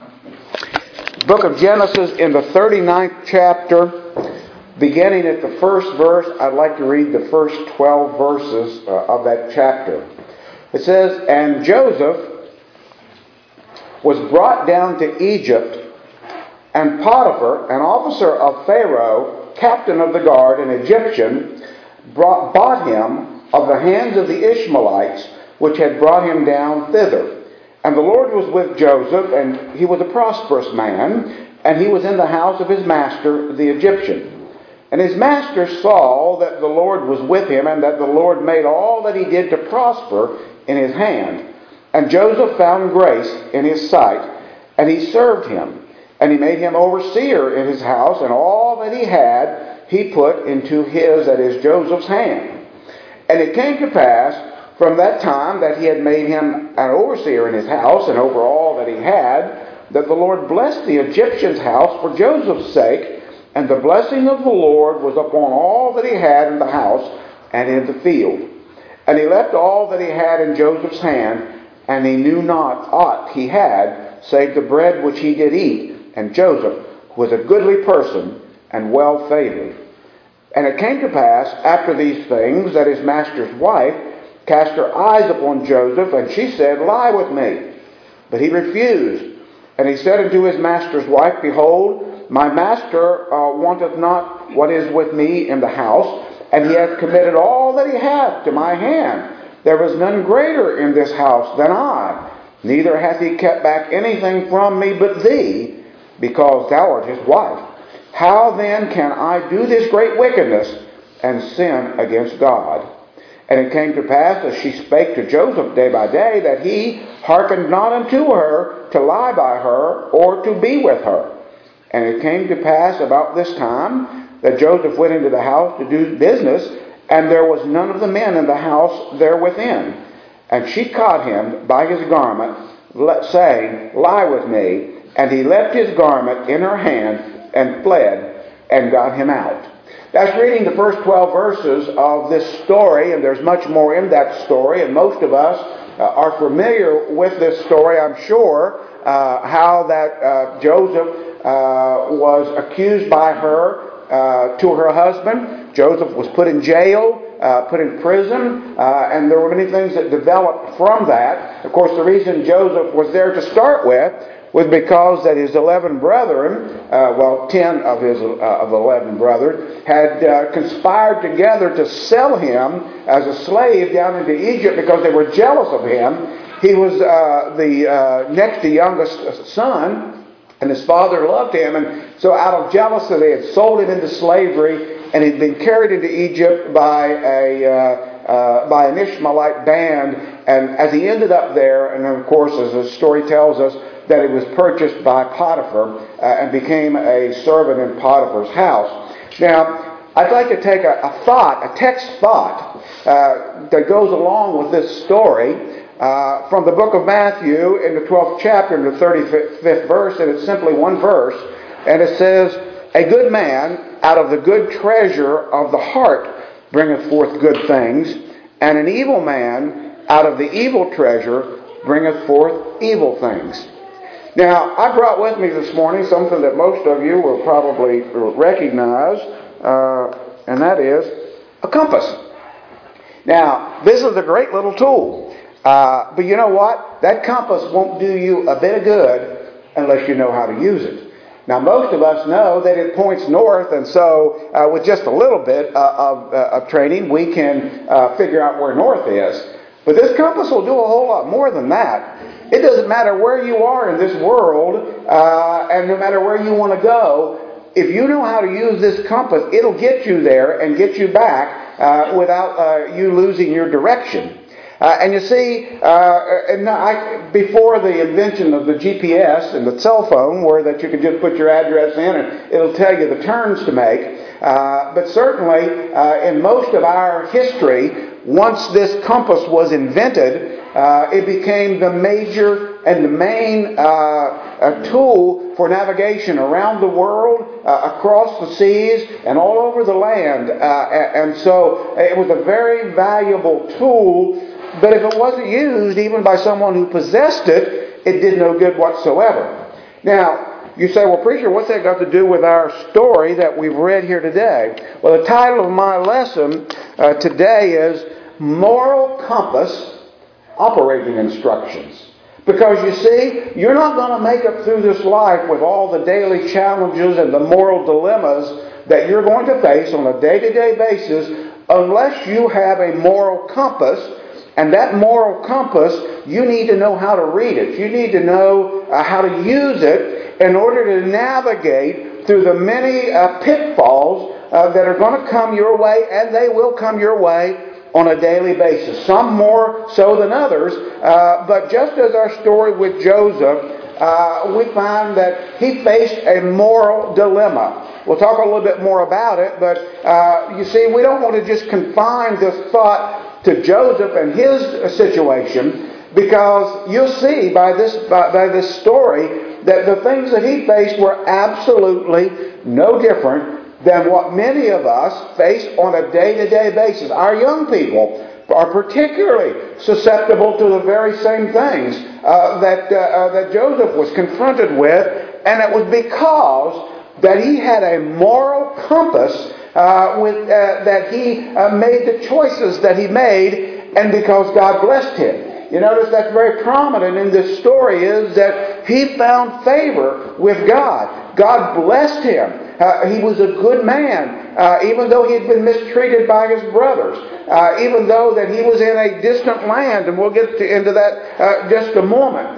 Book of Genesis in the 39th chapter, beginning at the first verse. I'd like to read the first 12 verses of that chapter. It says, "And Joseph was brought down to Egypt, and Potiphar, an officer of Pharaoh, captain of the guard, an Egyptian, bought him of the hands of the Ishmaelites, which had brought him down thither. And the Lord was with Joseph, and he was a prosperous man, and he was in the house of his master, the Egyptian. And his master saw that the Lord was with him, and that the Lord made all that he did to prosper in his hand. And Joseph found grace in his sight, and he served him. And he made him overseer in his house, and all that he had he put into his," that is, Joseph's hand. "And it came to pass from that time that he had made him an overseer in his house, and over all that he had, that the Lord blessed the Egyptian's house for Joseph's sake, and the blessing of the Lord was upon all that he had in the house and in the field. And he left all that he had in Joseph's hand, and he knew not aught he had, save the bread which he did eat. And Joseph was a goodly person and well favored. And it came to pass after these things that his master's wife cast her eyes upon Joseph, and she said, Lie with me. But he refused. And he said unto his master's wife, Behold, my master wanteth not what is with me in the house, and he hath committed all that he hath to my hand. There was none greater in this house than I. Neither hath he kept back anything from me but thee, because thou art his wife. How then can I do this great wickedness and sin against God? And it came to pass, as she spake to Joseph day by day, that he hearkened not unto her to lie by her or to be with her. And it came to pass about this time that Joseph went into the house to do business, and there was none of the men in the house there within. And she caught him by his garment, saying, Lie with me. And he left his garment in her hand and fled and got him out." That's reading the first 12 verses of this story, and there's much more in that story, and most of us are familiar with this story, I'm sure, how that Joseph was accused by her to her husband. Joseph was put in jail, put in prison, and there were many things that developed from that. Of course, the reason Joseph was there to start with was because that his 11 brethren, 10 of his 11 brethren, had conspired together to sell him as a slave down into Egypt because they were jealous of him. He was the next to youngest son, and his father loved him, and so out of jealousy they had sold him into slavery, and he'd been carried into Egypt by an Ishmaelite band. And as he ended up there, and of course, as the story tells us, that he was purchased by Potiphar and became a servant in Potiphar's house. Now, I'd like to take a text thought that goes along with this story from the book of Matthew in the 12th chapter, in the 35th verse, and it's simply one verse, and it says, A good man out of the good treasure of the heart bringeth forth good things, and an evil man out of the evil treasure bringeth forth evil things. Now, I brought with me this morning something that most of you will probably recognize, and that is a compass. Now, this is a great little tool, but you know what? That compass won't do you a bit of good unless you know how to use it. Now, most of us know that it points north, and so with just a little bit of training, we can figure out where north is. But this compass will do a whole lot more than that. It doesn't matter where you are in this world, and no matter where you want to go, if you know how to use this compass, it'll get you there and get you back without you losing your direction. And you see, before the invention of the GPS and the cell phone, where that you can just put your address in and it'll tell you the turns to make, but certainly in most of our history, once this compass was invented, it became the major and the main tool for navigation around the world, across the seas, and all over the land. And so it was a very valuable tool, but if it wasn't used even by someone who possessed it, it did no good whatsoever. Now, you say, well, preacher, what's that got to do with our story that we've read here today? Well, the title of my lesson today is Moral Compass Operating Instructions. Because you see, you're not going to make it through this life with all the daily challenges and the moral dilemmas that you're going to face on a day-to-day basis unless you have a moral compass. And that moral compass, you need to know how to read it. You need to know how to use it in order to navigate through the many pitfalls that are going to come your way, and they will come your way on a daily basis. Some more so than others. But just as our story with Joseph, we find that he faced a moral dilemma. We'll talk a little bit more about it, but you see, we don't want to just confine this thought to Joseph and his situation, because you'll see by this story that the things that he faced were absolutely no different than what many of us face on a day-to-day basis. Our young people are particularly susceptible to the very same things that Joseph was confronted with, and it was because that he had a moral compass that he made the choices that he made, and because God blessed him. You notice that's very prominent in this story, is that he found favor with God. God blessed him. He was a good man, even though he had been mistreated by his brothers, even though that he was in a distant land, and we'll get into that just a moment.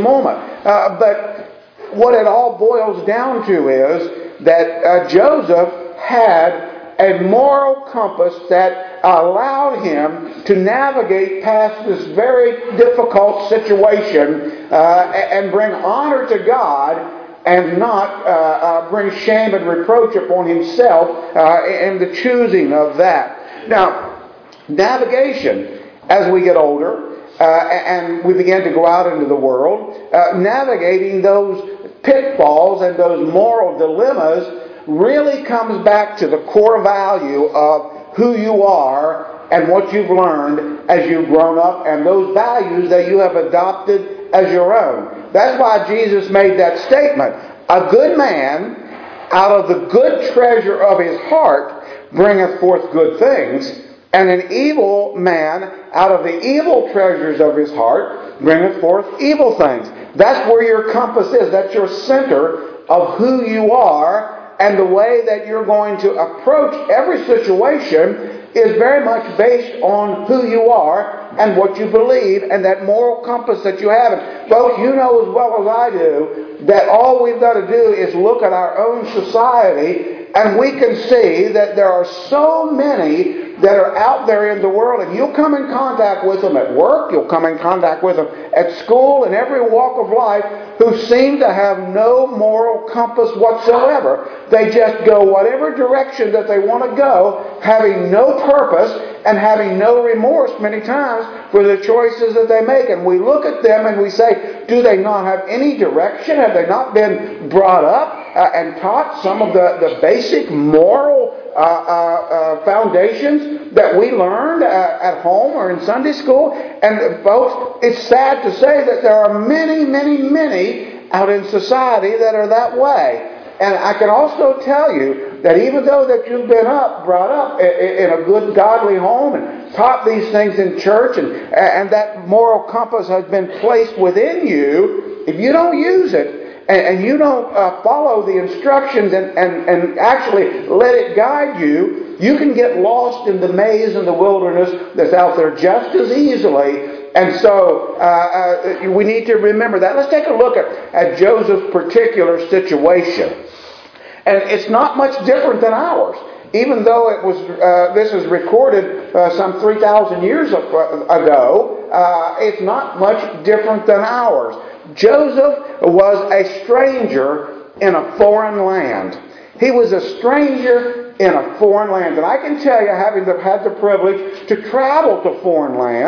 But what it all boils down to is that Joseph had a moral compass that allowed him to navigate past this very difficult situation and bring honor to God, and not bring shame and reproach upon himself in the choosing of that. Now, navigation, as we get older and we begin to go out into the world, navigating those pitfalls and those moral dilemmas really comes back to the core value of who you are and what you've learned as you've grown up, and those values that you have adopted as your own. That's why Jesus made that statement. A good man out of the good treasure of his heart bringeth forth good things, and an evil man out of the evil treasures of his heart bringeth forth evil things. That's where your compass is. That's your center of who you are, and the way that you're going to approach every situation is very much based on who you are and what you believe, and that moral compass that you have. And folks, you know as well as I do that all we've got to do is look at our own society, and we can see that there are so many that are out there in the world, and you'll come in contact with them at work, you'll come in contact with them at school, in every walk of life, who seem to have no moral compass whatsoever. They just go whatever direction that they want to go, having no purpose and having no remorse many times for the choices that they make. And we look at them and we say, do they not have any direction? Have they not been brought up and taught some of the basic moral foundations that we learned at home or in Sunday school? And folks, it's sad to say that there are many, many, many out in society that are that way. And I can also tell you that even though that you've been brought up in a good godly home and taught these things in church, and that moral compass has been placed within you, if you don't use it, and you don't follow the instructions and actually let it guide you, you can get lost in the maze and the wilderness that's out there just as easily. And so we need to remember that. Let's take a look at Joseph's particular situation. And it's not much different than ours. Even though it was, this is recorded some 3,000 years ago, it's not much different than ours. Joseph was a stranger in a foreign land. He was a stranger in a foreign land. And I can tell you, having had the privilege to travel to foreign lands,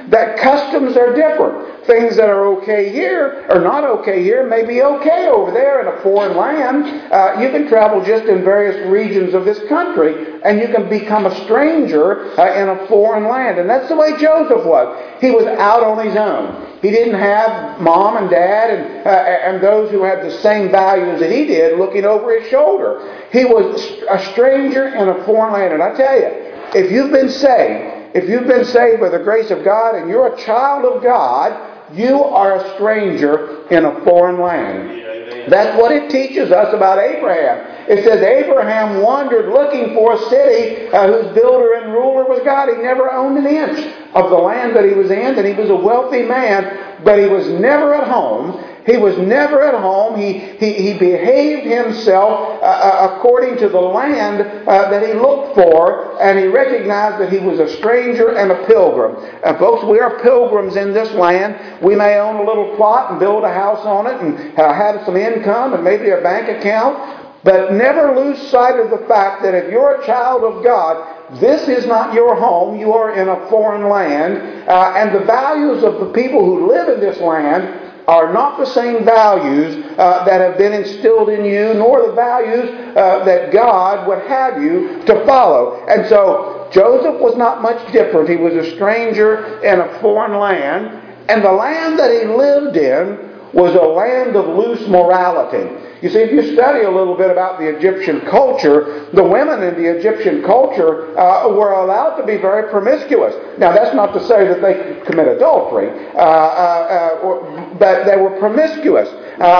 that customs are different. Things that are okay here or not okay here may be okay over there in a foreign land. You can travel just in various regions of this country, and you can become a stranger in a foreign land. And that's the way Joseph was. He was out on his own. He didn't have mom and dad and those who had the same values that he did looking over his shoulder. He was a stranger in a foreign land. And I tell you, if you've been saved by the grace of God and you're a child of God, you are a stranger in a foreign land. That's what it teaches us about Abraham. It says Abraham wandered looking for a city whose builder and ruler was God. He never owned an inch of the land that he was in, and he was a wealthy man, but he was never at home. He was never at home. He behaved himself according to the land that he looked for, and he recognized that he was a stranger and a pilgrim. And folks, we are pilgrims in this land. We may own a little plot and build a house on it and have some income and maybe a bank account, but never lose sight of the fact that if you're a child of God, this is not your home. You are in a foreign land, and the values of the people who live in this land are not the same values that have been instilled in you, nor the values that God would have you to follow. And so Joseph was not much different. He was a stranger in a foreign land, and the land that he lived in was a land of loose morality. You see, if you study a little bit about the Egyptian culture, the women in the Egyptian culture were allowed to be very promiscuous. Now, that's not to say that they could commit adultery, but they were promiscuous.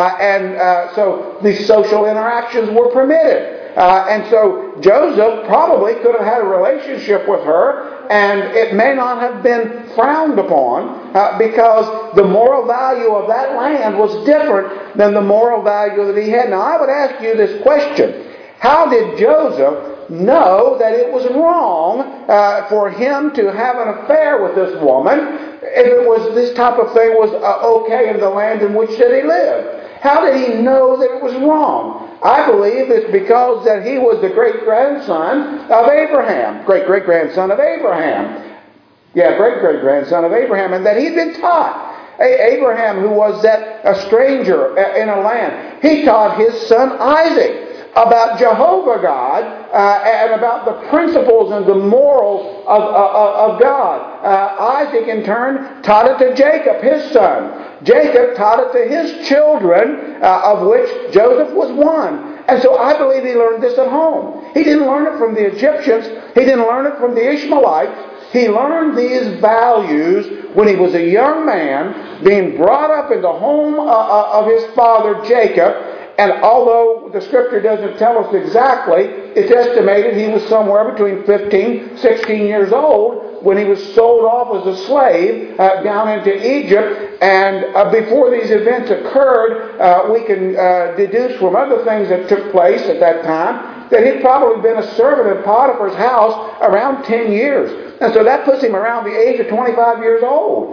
So these social interactions were permitted. And so Joseph probably could have had a relationship with her, and it may not have been frowned upon because the moral value of that land was different than the moral value that he had. Now, I would ask you this question. How did Joseph know that it was wrong for him to have an affair with this woman if it was this type of thing was okay in the land in which that he lived? How did he know that it was wrong? I believe it's because that he was the great-grandson of Abraham. Great-great-grandson of Abraham. Yeah, great-great-grandson of Abraham. And that he'd been taught. Abraham, who was a stranger in a land, he taught his son Isaac about Jehovah God and about the principles and the morals of God. Isaac, in turn, taught it to Jacob, his son. Jacob taught it to his children, of which Joseph was one. And so I believe he learned this at home. He didn't learn it from the Egyptians. He didn't learn it from the Ishmaelites. He learned these values when he was a young man, being brought up in the home of his father Jacob. And although the Scripture doesn't tell us exactly, it's estimated he was somewhere between 15, 16 years old when he was sold off as a slave down into Egypt. And before these events occurred, we can deduce from other things that took place at that time that he'd probably been a servant in Potiphar's house around 10 years. And so that puts him around the age of 25 years old.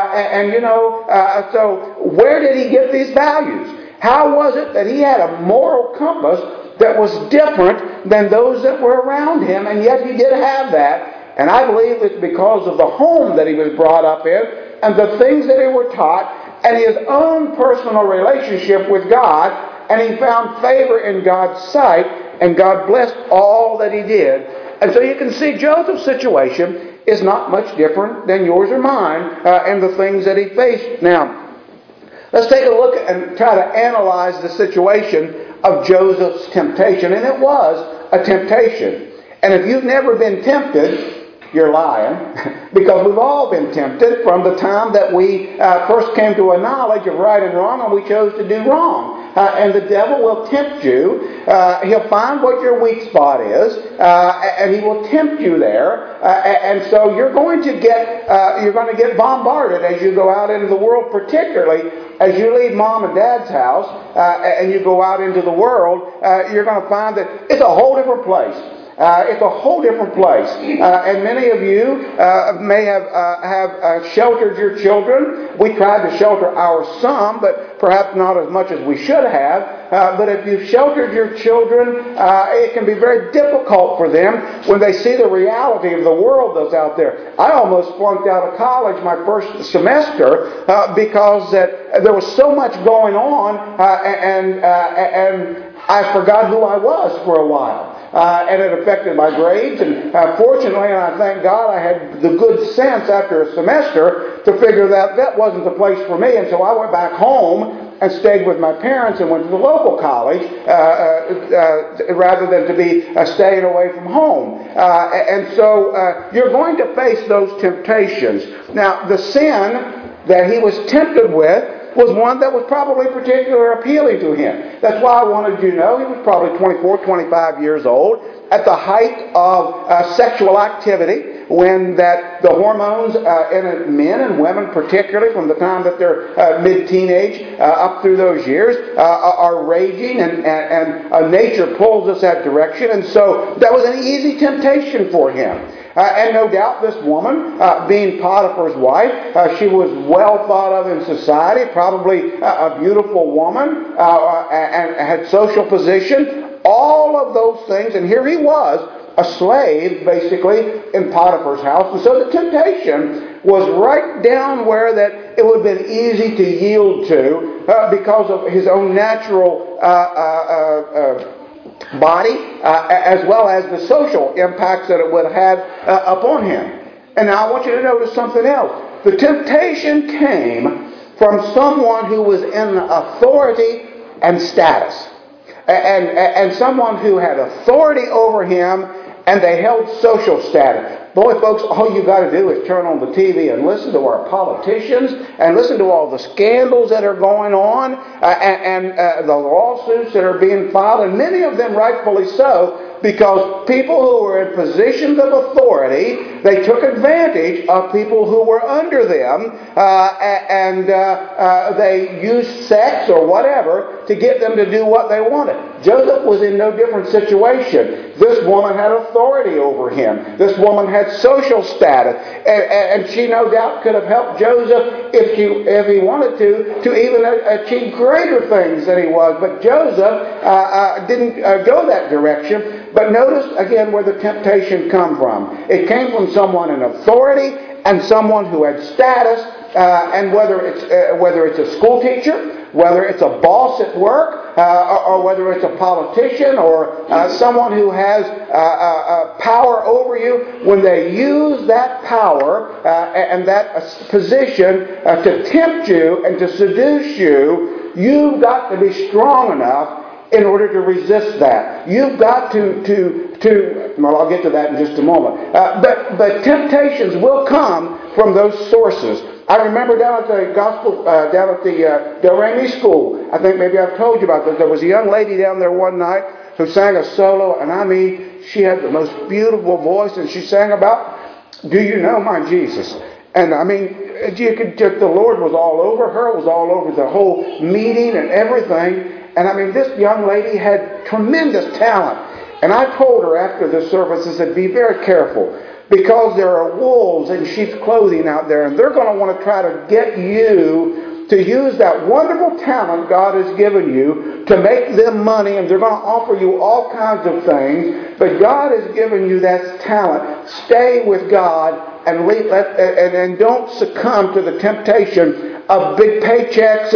So where did he get these values? How was it that he had a moral compass that was different than those that were around him, and yet he did have that? And I believe it's because of the home that he was brought up in, and the things that he were taught, and his own personal relationship with God, and he found favor in God's sight, and God blessed all that he did. And so you can see Joseph's situation is not much different than yours or mine in the things that he faced. Now, let's take a look and try to analyze the situation of Joseph's temptation. And it was a temptation. And if you've never been tempted, you're lying, because we've all been tempted from the time that we first came to a knowledge of right and wrong, and we chose to do wrong. And the devil will tempt you. He'll find what your weak spot is, and he will tempt you there. And so you're going to get bombarded as you go out into the world, particularly as you leave mom and dad's house and you go out into the world. You're going to find that it's a whole different place. It's a whole different place. And many of you may have sheltered your children. We tried to shelter our some, but perhaps not as much as we should have. But if you've sheltered your children, it can be very difficult for them when they see the reality of the world that's out there. I almost flunked out of college my first semester because there was so much going on, and I forgot who I was for a while. And it affected my grades, and fortunately, and I thank God, I had the good sense after a semester to figure that wasn't the place for me, and so I went back home and stayed with my parents and went to the local college rather than to be staying away from home. And so you're going to face those temptations. Now, the sin that he was tempted with was one that was probably particularly appealing to him. That's why I wanted you to know he was probably 24, 25 years old, at the height of sexual activity, when that the hormones in men and women, particularly from the time that they're mid-teenage up through those years, are raging, and nature pulls us that direction. And so that was an easy temptation for him. And no doubt this woman, being Potiphar's wife, she was well thought of in society, probably a beautiful woman, and had social position, all of those things. And here he was, a slave, basically, in Potiphar's house. And so the temptation was right down where that it would have been easy to yield to because of his own natural body, as well as the social impacts that it would have had upon him. And now I want you to notice something else. The temptation came from someone who was in authority and status. And someone who had authority over him, and they held social status. Boy, folks, all you got to do is turn on the TV and listen to our politicians and listen to all the scandals that are going on and the lawsuits that are being filed, and many of them rightfully so, because people who were in positions of authority, they took advantage of people who were under them, and they used sex or whatever to get them to do what they wanted. Joseph was in no different situation. This woman had authority over him. This woman had social status, and she no doubt could have helped Joseph if he wanted to even achieve greater things than he was. But Joseph didn't go that direction. But notice again where the temptation come from. It came from someone in authority and someone who had status, and whether it's a school teacher, whether it's a boss at work, or whether it's a politician or someone who has power over you, when they use that power and that position to tempt you and to seduce you, you've got to be strong enough in order to resist that. You've got to well, I'll get to that in just a moment. But temptations will come from those sources. I remember down at the Del Remy school, I think maybe I've told you about this, there was a young lady down there one night who sang a solo, and I mean, she had the most beautiful voice, and she sang about, "Do you know my Jesus?" And I mean, the Lord was all over her, was all over the whole meeting and everything. And I mean, this young lady had tremendous talent. And I told her after the service, I said, be very careful, because there are wolves in sheep's clothing out there, and they're going to want to try to get you to use that wonderful talent God has given you to make them money, and they're going to offer you all kinds of things. But God has given you that talent. Stay with God and don't succumb to the temptation of big paychecks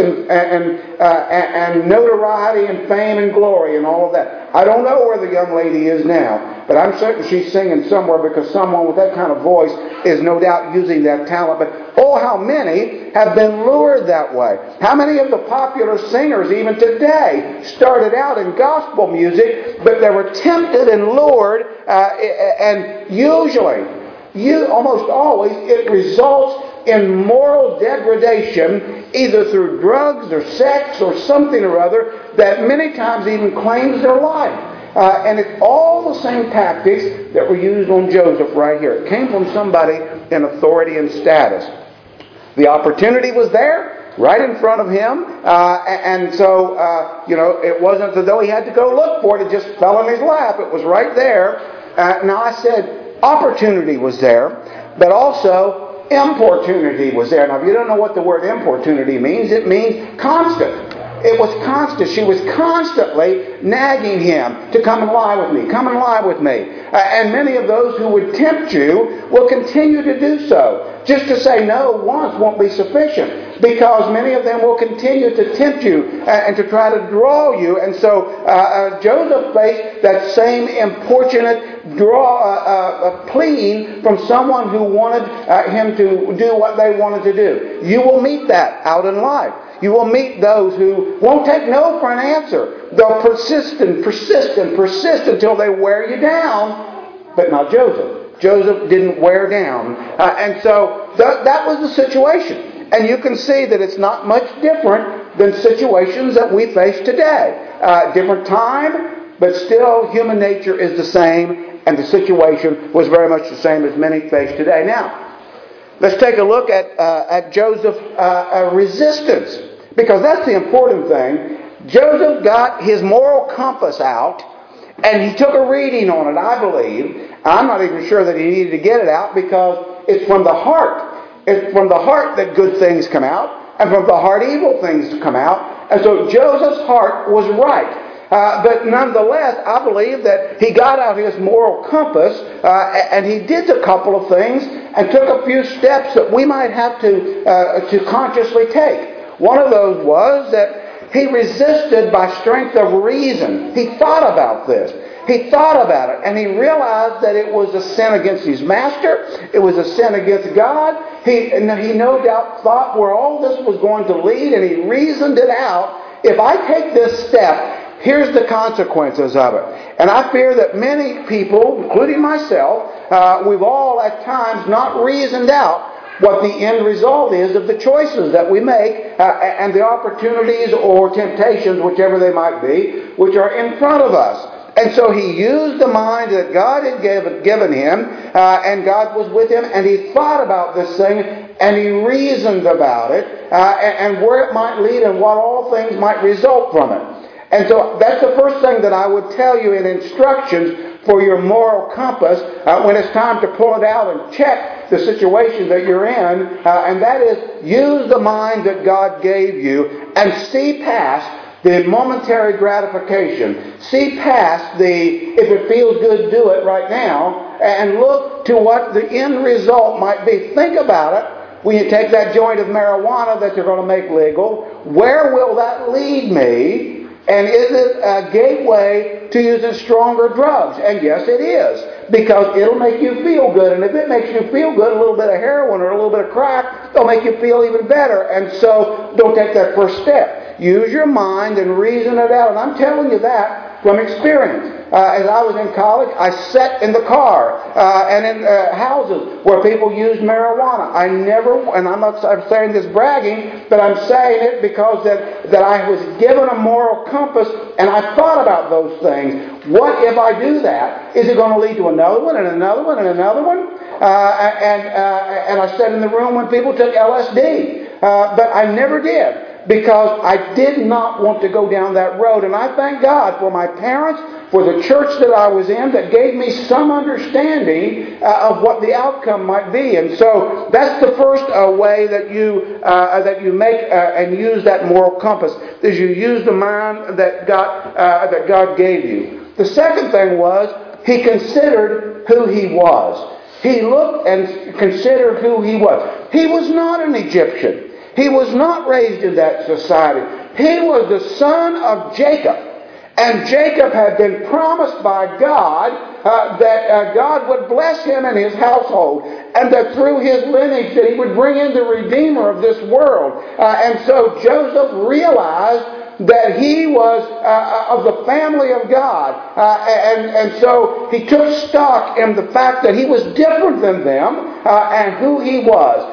and notoriety and fame and glory and all of that. I don't know where the young lady is now, but I'm certain she's singing somewhere, because someone with that kind of voice is no doubt using that talent. But oh, how many have been lured that way? How many of the popular singers even today started out in gospel music, but they were tempted and lured, and usually, almost always, it results in moral degradation, either through drugs or sex or something or other, that many times even claims their life. And it's all the same tactics that were used on Joseph right here. It came from somebody in authority and status. The opportunity was there, right in front of him, and so, it wasn't as though he had to go look for it. It just fell in his lap. It was right there. Now I said opportunity was there, but also importunity was there. Now if you don't know what the word importunity means, it means constant. It was constant. She was constantly nagging him to come and lie with me, come and lie with me. And many of those who would tempt you will continue to do so. Just to say no once won't be sufficient, because many of them will continue to tempt you and to try to draw you. And so Joseph faced that same importunate pleading from someone who wanted him to do what they wanted to do. You will meet that out in life. You will meet those who won't take no for an answer. They'll persist until they wear you down. But not Joseph. Joseph didn't wear down. And so that was the situation. And you can see that it's not much different than situations that we face today. Different time, but still human nature is the same. And the situation was very much the same as many face today. Now, let's take a look at Joseph's resistance. Because that's the important thing. Joseph got his moral compass out, and he took a reading on it, I believe. I'm not even sure that he needed to get it out, because it's from the heart. It's from the heart that good things come out, and from the heart evil things come out. And so Joseph's heart was right. But nonetheless, I believe that he got out his moral compass, and he did a couple of things, and took a few steps that we might have to consciously take. One of those was that he resisted by strength of reason. He thought about this. He thought about it, and he realized that it was a sin against his master. It was a sin against God. He no doubt thought where all this was going to lead, and he reasoned it out. If I take this step, here's the consequences of it. And I fear that many people, including myself, we've all at times not reasoned out what the end result is of the choices that we make and the opportunities or temptations, whichever they might be, which are in front of us. And so he used the mind that God had given him, and God was with him, and he thought about this thing, and he reasoned about it, and where it might lead and what all things might result from it. And so that's the first thing that I would tell you in instructions for your moral compass when it's time to pull it out and check the situation that you're in. And that is, use the mind that God gave you and see past the momentary gratification. See past the, if it feels good, do it right now, and look to what the end result might be. Think about it. When you take that joint of marijuana that you're going to make legal, where will that lead me? And is it a gateway to using stronger drugs? And yes, it is. Because it'll make you feel good. And if it makes you feel good, a little bit of heroin or a little bit of crack, it'll make you feel even better. And so don't take that first step. Use your mind and reason it out. And I'm telling you that from experience. As I was in college, I sat in the car and in houses where people used marijuana. I never, and I'm saying this bragging, but I'm saying it because that I was given a moral compass and I thought about those things. What if I do that? Is it going to lead to another one and another one and another one? And I sat in the room when people took LSD, but I never did. Because I did not want to go down that road. And I thank God for my parents, for the church that I was in that gave me some understanding of what the outcome might be. And so that's the first way that you make and use that moral compass, is you use the mind that God gave you. The second thing was, he considered who he was. He looked and considered who he was. He was not an Egyptian. He was not raised in that society. He was the son of Jacob. And Jacob had been promised by God that God would bless him and his household, and that through his lineage that he would bring in the Redeemer of this world. And so Joseph realized that he was of the family of God. And so he took stock in the fact that he was different than them and who he was.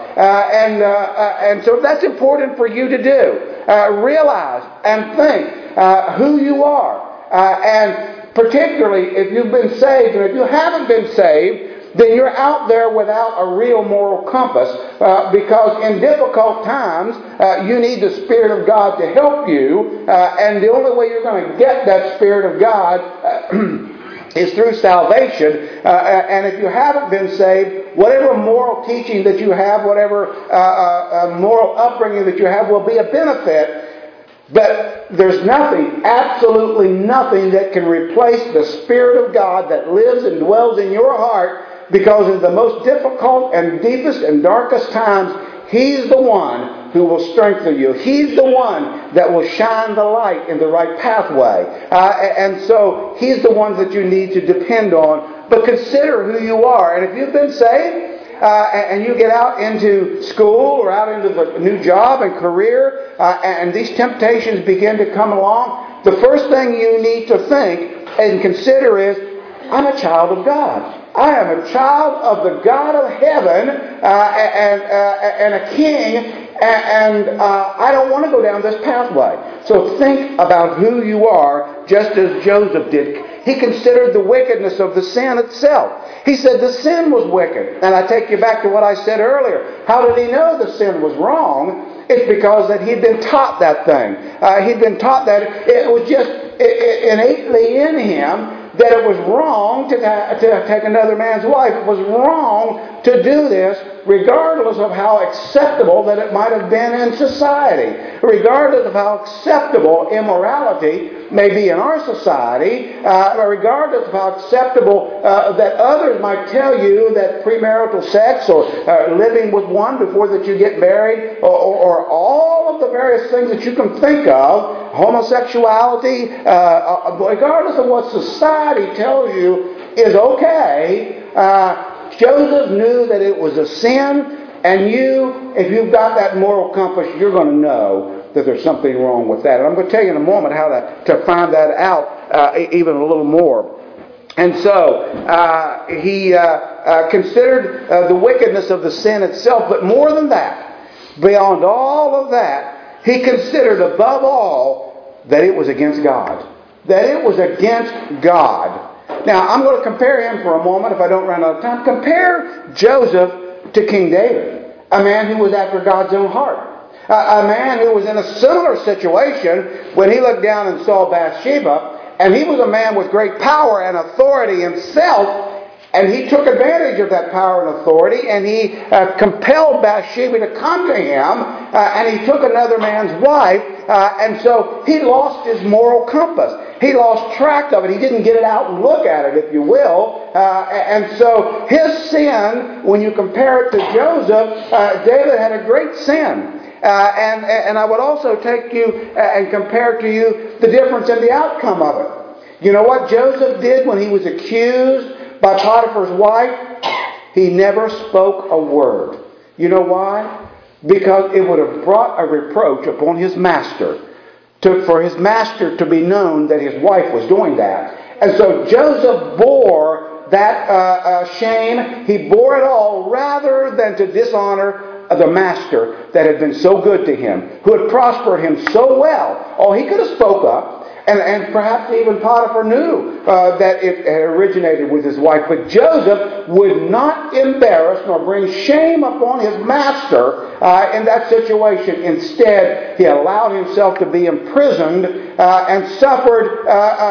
And so that's important for you to do. Realize and think who you are. And particularly if you've been saved, and if you haven't been saved, then you're out there without a real moral compass, because in difficult times you need the Spirit of God to help you, and the only way you're going to get that Spirit of God is through salvation. And if you haven't been saved, whatever moral teaching that you have, whatever moral upbringing that you have will be a benefit. But there's nothing, absolutely nothing that can replace the Spirit of God that lives and dwells in your heart, because in the most difficult and deepest and darkest times, He's the one who will strengthen you. He's the one that will shine the light in the right pathway. And so He's the one that you need to depend on. But consider who you are. And if you've been saved, and you get out into school or out into the new job and career, and these temptations begin to come along, the first thing you need to think and consider is, I'm a child of God. I am a child of the God of heaven and a king, and I don't want to go down this pathway. So think about who you are, just as Joseph did. He considered the wickedness of the sin itself. He said the sin was wicked. And I take you back to what I said earlier. How did he know the sin was wrong? It's because that he'd been taught that thing. He'd been taught that it was just innately in him that it was wrong to take another man's wife. It was wrong to do this, regardless of how acceptable that it might have been in society. Regardless of how acceptable immorality may be in our society, regardless of how acceptable that others might tell you that premarital sex or living with one before that you get married, or all of the various things that you can think of, homosexuality, regardless of what society tells you is okay, Joseph knew that it was a sin, and you, if you've got that moral compass, you're going to know that there's something wrong with that. And I'm going to tell you in a moment how to find that out even a little more. And so he considered the wickedness of the sin itself, but more than that, beyond all of that, he considered above all that it was against God. That it was against God. Now, I'm going to compare him for a moment, if I don't run out of time. Compare Joseph to King David, a man who was after God's own heart. A man who was in a similar situation when he looked down and saw Bathsheba, and he was a man with great power and authority himself, and he took advantage of that power and authority, and he compelled Bathsheba to come to him, and he took another man's wife, and so he lost his moral compass. He lost track of it. He didn't get it out and look at it, if you will. And so his sin, when you compare it to Joseph, David had a great sin. And I would also take you and compare to you the difference in the outcome of it. You know what Joseph did when he was accused by Potiphar's wife? He never spoke a word. You know why? Because it would have brought a reproach upon his master, for his master to be known that his wife was doing that. And so Joseph bore that shame. He bore it all rather than to dishonor the master that had been so good to him, who had prospered him so well. Oh, he could have spoke up. And perhaps even Potiphar knew that it had originated with his wife. But Joseph would not embarrass nor bring shame upon his master in that situation. Instead, he allowed himself to be imprisoned and suffered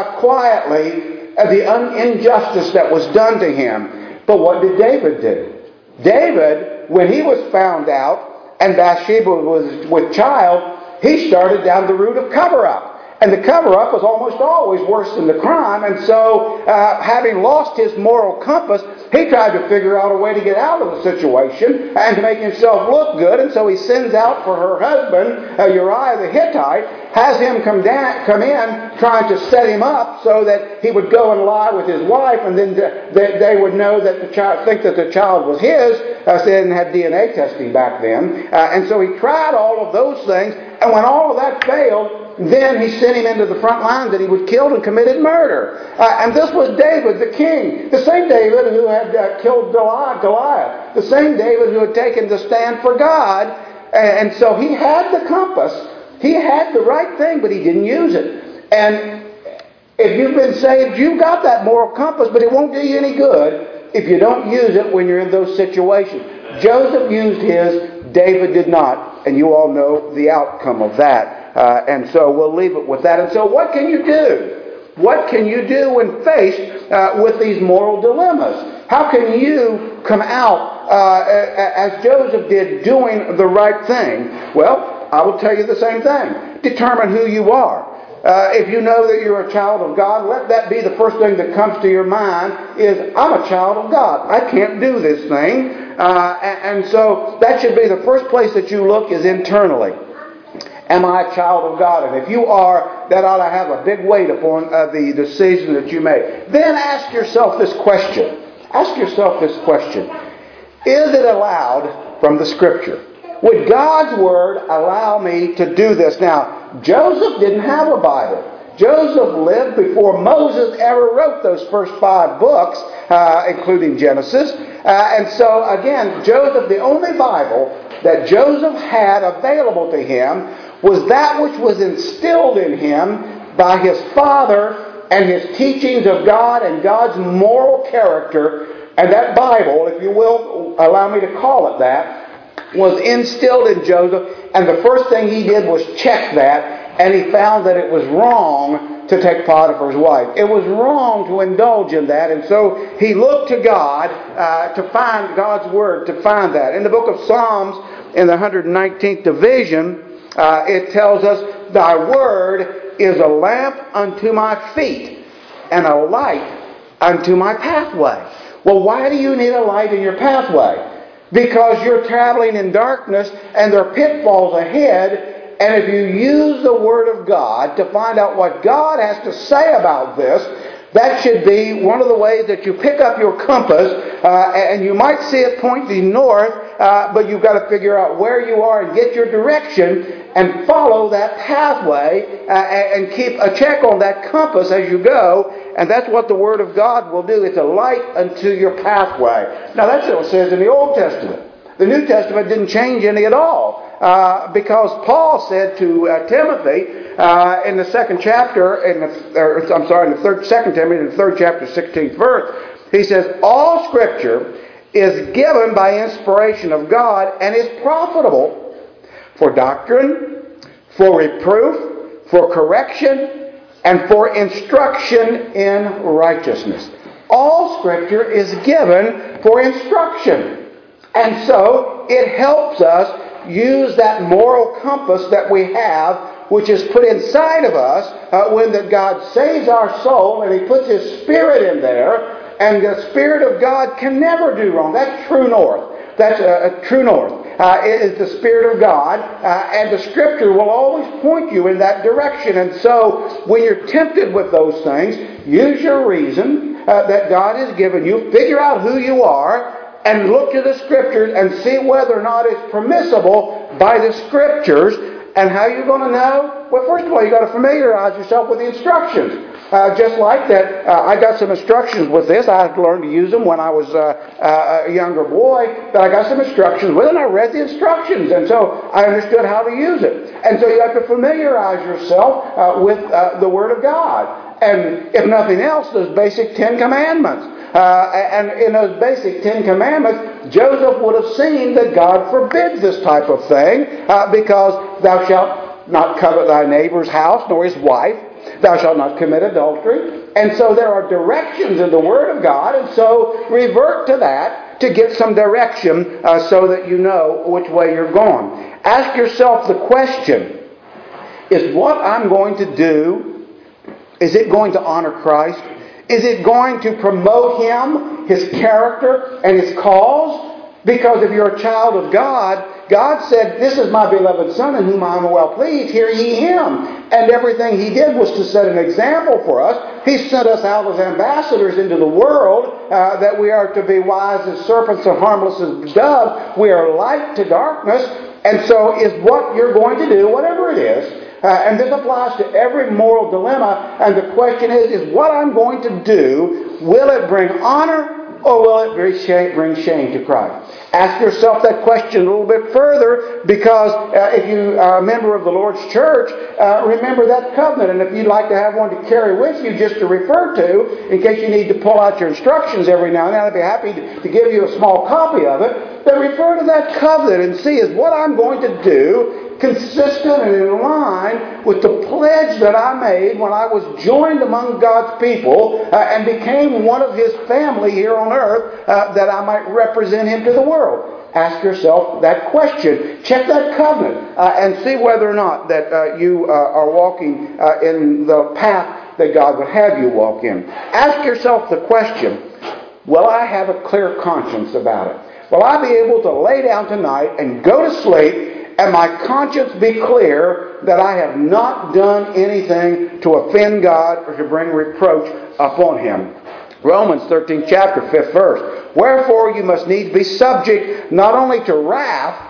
quietly the injustice that was done to him. But what did David do? David, when he was found out and Bathsheba was with child, he started down the route of cover-up. And the cover-up was almost always worse than the crime. And so, having lost his moral compass, he tried to figure out a way to get out of the situation and to make himself look good. And so he sends out for her husband, Uriah the Hittite, has him come in trying to set him up so that he would go and lie with his wife, and then they would know that the child, think that the child was his. So they didn't have DNA testing back then. And so he tried all of those things. And when all of that failed, then he sent him into the front line that he would kill and committed murder. And this was David, the king. The same David who had killed Goliath. The same David who had taken the stand for God. And so he had the compass. He had the right thing, but he didn't use it. And if you've been saved, you've got that moral compass, but it won't do you any good if you don't use it when you're in those situations. Joseph used his, David did not. And you all know the outcome of that. And so we'll leave it with that. And so what can you do What can you do when faced with these moral dilemmas? How can you come out as Joseph did, doing the right thing? Well, I will tell you the same thing. Determine who you are. If you know that you're a child of God, let that be the first thing that comes to your mind is, I'm a child of God. I can't do this thing. And so that should be the first place that you look, is internally. Am I a child of God? And if you are, that ought to have a big weight upon the decision that you make. Then ask yourself this question. Ask yourself this question. Is it allowed from the Scripture? Would God's Word allow me to do this? Now, Joseph didn't have a Bible. Joseph lived before Moses ever wrote those first 5 books, including Genesis. And so, again, Joseph, the only Bible that Joseph had available to him was that which was instilled in him by his father and his teachings of God and God's moral character. And that Bible, if you will allow me to call it that, was instilled in Joseph. And the first thing he did was check that, and he found that it was wrong to take Potiphar's wife. It was wrong to indulge in that, and so he looked to God to find God's Word, to find that. In the book of Psalms, in the 119th division, it tells us, Thy Word is a lamp unto my feet and a light unto my pathway. Well, why do you need a light in your pathway? Because you're traveling in darkness and there are pitfalls ahead. And if you use the Word of God to find out what God has to say about this, that should be one of the ways that you pick up your compass, and you might see it pointing north, but you've got to figure out where you are and get your direction and follow that pathway and keep a check on that compass as you go. And that's what the Word of God will do. It's a light unto your pathway. Now that's what it says in the Old Testament. The New Testament didn't change any at all. Because Paul said to Timothy in the second chapter, in the 2 Timothy, in the 3rd chapter, 16th verse, he says, All Scripture is given by inspiration of God and is profitable for doctrine, for reproof, for correction, and for instruction in righteousness. All Scripture is given for instruction. And so it helps us use that moral compass that we have, which is put inside of us when that God saves our soul and He puts His Spirit in there, and the Spirit of God can never do wrong. That's true north. That's a true north. It is the Spirit of God, and the Scripture will always point you in that direction. And so when you're tempted with those things, use your reason that God has given you. Figure out who you are, and look to the Scriptures and see whether or not it's permissible by the Scriptures. And how are you going to know? Well, first of all, you've got to familiarize yourself with the instructions. Just like that, I got some instructions with this. I had to learn to use them when I was a younger boy. But I got some instructions with it, and I read the instructions. And so I understood how to use it. And so you have to familiarize yourself with the Word of God. And if nothing else, those basic 10 Commandments. And in those basic 10 Commandments, Joseph would have seen that God forbids this type of thing because thou shalt not covet thy neighbor's house nor his wife. Thou shalt not commit adultery. And so there are directions in the Word of God, and so revert to that to get some direction so that you know which way you're going. Ask yourself the question, is what I'm going to do, is it going to honor Christ? Is it going to promote Him, His character, and His cause? Because if you're a child of God, God said, This is my beloved Son in whom I am well pleased. Hear ye Him. And everything He did was to set an example for us. He sent us out as ambassadors into the world that we are to be wise as serpents and harmless as doves. We are light to darkness. And so is what you're going to do, whatever it is, and this applies to every moral dilemma, and the question is what I'm going to do, will it bring honor or will it bring shame to Christ? Ask yourself that question a little bit further, because if you are a member of the Lord's church, remember that covenant. And if you'd like to have one to carry with you just to refer to, in case you need to pull out your instructions every now and then, I'd be happy to give you a small copy of it. But refer to that covenant and see, is what I'm going to do consistent and in line with the pledge that I made when I was joined among God's people and became one of His family here on earth, that I might represent Him to the world? Ask yourself that question. Check that covenant and see whether or not that you are walking in the path that God would have you walk in. Ask yourself the question, will I have a clear conscience about it? Will I be able to lay down tonight and go to sleep and my conscience be clear that I have not done anything to offend God or to bring reproach upon Him? Romans 13th chapter, 5th verse. Wherefore you must needs be subject not only to wrath,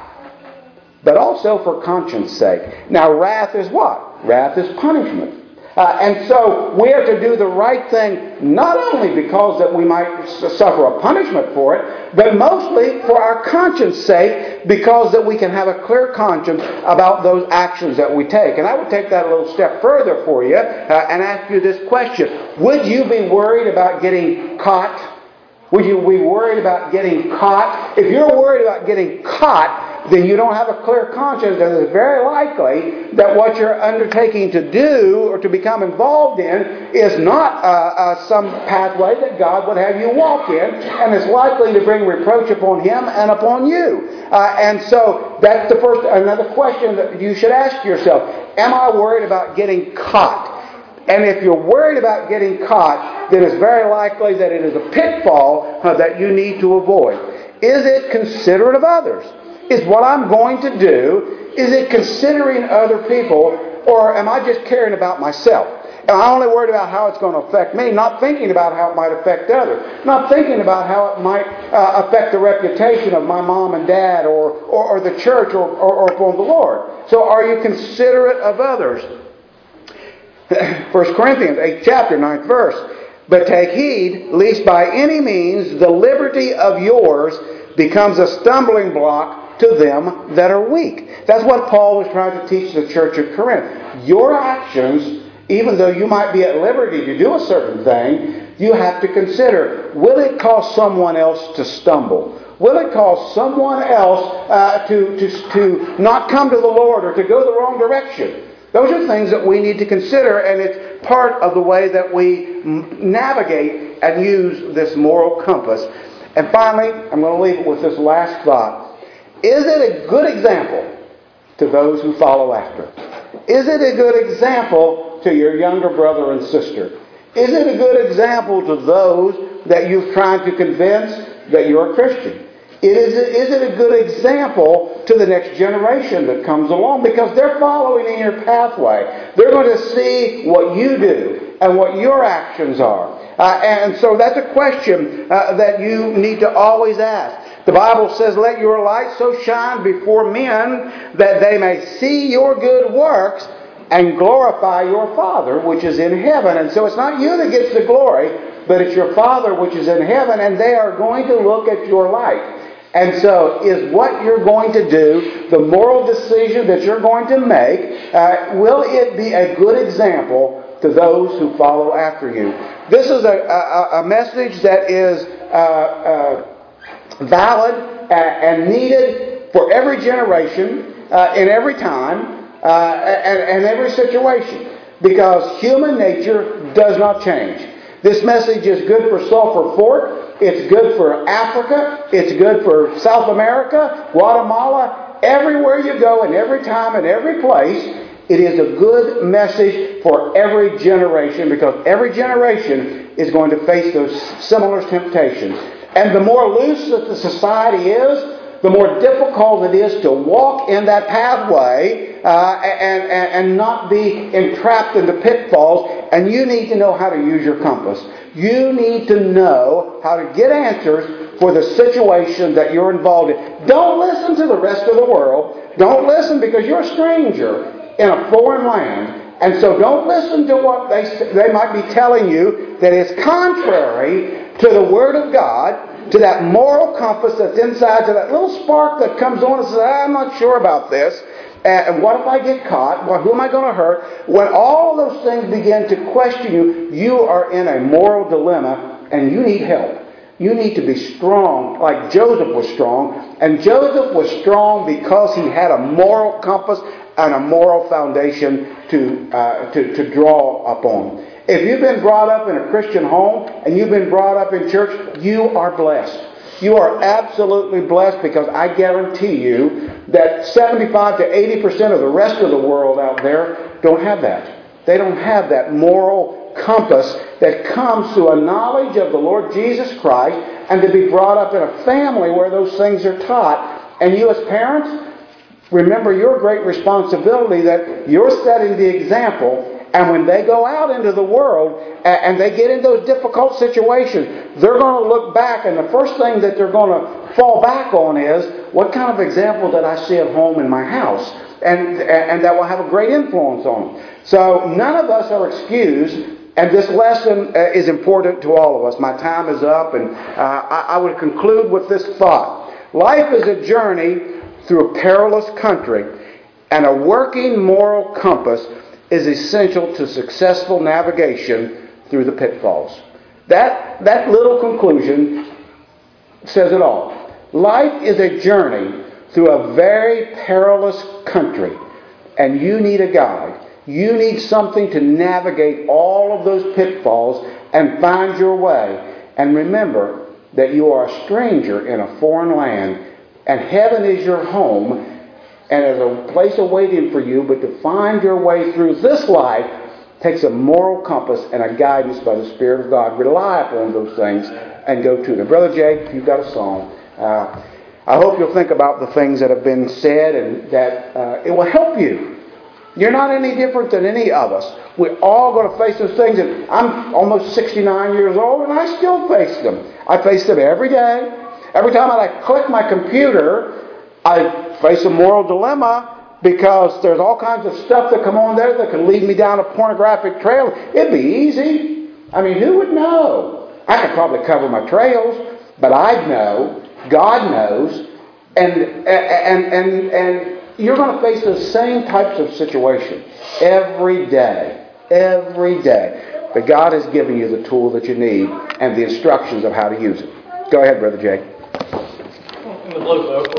but also for conscience sake. Now wrath is what? Wrath is punishment. And so we are to do the right thing not only because that we might suffer a punishment for it, but mostly for our conscience sake, because that we can have a clear conscience about those actions that we take. And I would take that a little step further for you and ask you this question. Would you be worried about getting caught? Would you be worried about getting caught? If you're worried about getting caught, then you don't have a clear conscience, and it's very likely that what you're undertaking to do or to become involved in is not some pathway that God would have you walk in, and it's likely to bring reproach upon Him and upon you. And so that's another question that you should ask yourself. Am I worried about getting caught? And if you're worried about getting caught, then it's very likely that it is a pitfall that you need to avoid. Is it considerate of others? Is what I'm going to do, is it considering other people, or am I just caring about myself? Am I only worried about how it's going to affect me, not thinking about how it might affect others, not thinking about how it might affect the reputation of my mom and dad or the church or upon the Lord? So are you considerate of others? 1 Corinthians 8th chapter, 9th verse. But take heed, lest by any means the liberty of yours becomes a stumbling block to them that are weak. That's what Paul was trying to teach the church of Corinth. Your actions, even though you might be at liberty to do a certain thing, you have to consider, will it cause someone else to stumble? Will it cause someone else to not come to the Lord or to go the wrong direction? Those are things that we need to consider, and it's part of the way that we navigate and use this moral compass. And finally, I'm going to leave it with this last thought. Is it a good example to those who follow after? Is it a good example to your younger brother and sister? Is it a good example to those that you've tried to convince that you're a Christian? Is it a good example to the next generation that comes along? Because they're following in your pathway. They're going to see what you do and what your actions are. And so that's a question that you need to always ask. The Bible says, let your light so shine before men that they may see your good works and glorify your Father which is in heaven. And so it's not you that gets the glory, but it's your Father which is in heaven, and they are going to look at your light. And so is what you're going to do, the moral decision that you're going to make, will it be a good example to those who follow after you? This is a message that is valid and needed for every generation, in every time, and every situation, because human nature does not change. This message is good for Sulphur Fort. It's good for Africa. It's good for South America, Guatemala. Everywhere you go, and every time, and every place, it is a good message for every generation, because every generation is going to face those similar temptations. And the more loose that the society is, the more difficult it is to walk in that pathway and not be entrapped into pitfalls. And you need to know how to use your compass. You need to know how to get answers for the situation that you're involved in. Don't listen to the rest of the world. Don't listen because you're a stranger in a foreign land. And so don't listen to what they might be telling you that is contrary to the Word of God, to that moral compass that's inside, to that little spark that comes on and says, I'm not sure about this. And what if I get caught? Well, who am I going to hurt? When all those things begin to question you, you are in a moral dilemma and you need help. You need to be strong like Joseph was strong. And Joseph was strong because he had a moral compass and a moral foundation to draw upon. If you've been brought up in a Christian home and you've been brought up in church, you are blessed. You are absolutely blessed, because I guarantee you that 75 to 80% of the rest of the world out there don't have that. They don't have that moral compass that comes through a knowledge of the Lord Jesus Christ, and to be brought up in a family where those things are taught. And you as parents, remember your great responsibility that you're setting the example. And when they go out into the world and they get in those difficult situations, they're going to look back, and the first thing that they're going to fall back on is, what kind of example did I see at home in my house? And that will have a great influence on them. So none of us are excused, and this lesson is important to all of us. My time is up, and I would conclude with this thought. Life is a journey through a perilous country, and a working moral compass is essential to successful navigation through the pitfalls. That little conclusion says it all. Life is a journey through a very perilous country, and you need a guide. You need something to navigate all of those pitfalls and find your way. And remember that you are a stranger in a foreign land, and heaven is your home, and there's a place awaiting for you. But to find your way through this life takes a moral compass and a guidance by the Spirit of God. Rely upon those things and go to them. Brother Jake, you've got a song. I hope you'll think about the things that have been said, and that it will help you. You're not any different than any of us. We're all going to face those things. And I'm almost 69 years old, and I still face them. I face them every day. Every time I click my computer, I face a moral dilemma, because there's all kinds of stuff that come on there that can lead me down a pornographic trail. It'd be easy. I mean, who would know? I could probably cover my trails, but I'd know. God knows. And you're going to face those same types of situations every day. Every day. But God has given you the tool that you need and the instructions of how to use it. Go ahead, Brother Jake.